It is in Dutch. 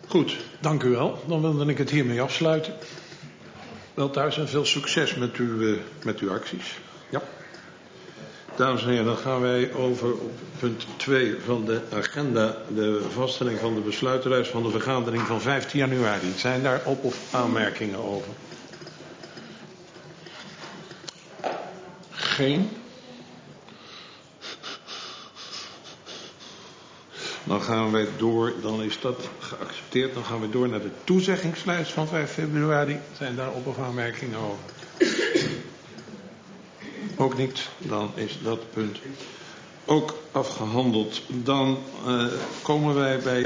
Goed, dank u wel. Dan wilde ik het hiermee afsluiten. Wel thuis en veel succes met uw acties. Ja. Dames en heren, dan gaan wij over op punt 2 van de agenda. De vaststelling van de besluitenlijst van de vergadering van 15 januari. Zijn daar op- of aanmerkingen over? Geen. Dan gaan wij door, dan is dat geaccepteerd. Dan gaan we door naar de toezeggingslijst van 5 februari. Zijn daar op- of aanmerkingen over? Ook niet. Dan is dat punt ook afgehandeld. Dan komen wij bij